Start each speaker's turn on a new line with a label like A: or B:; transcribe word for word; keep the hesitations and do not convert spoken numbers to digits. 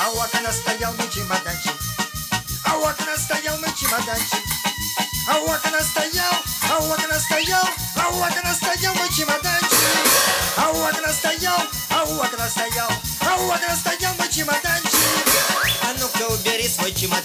A: а у окна стоял мой чемоданчик. А у окна стоял мой чемоданчик. А у окна стоял, а у окна стоял, а у окна стоял мой чемоданчик. А у окна стоял, а у окна стоял, а у окна стоял мой чемоданчик.
B: А ну-ка убери свой чемоданчик.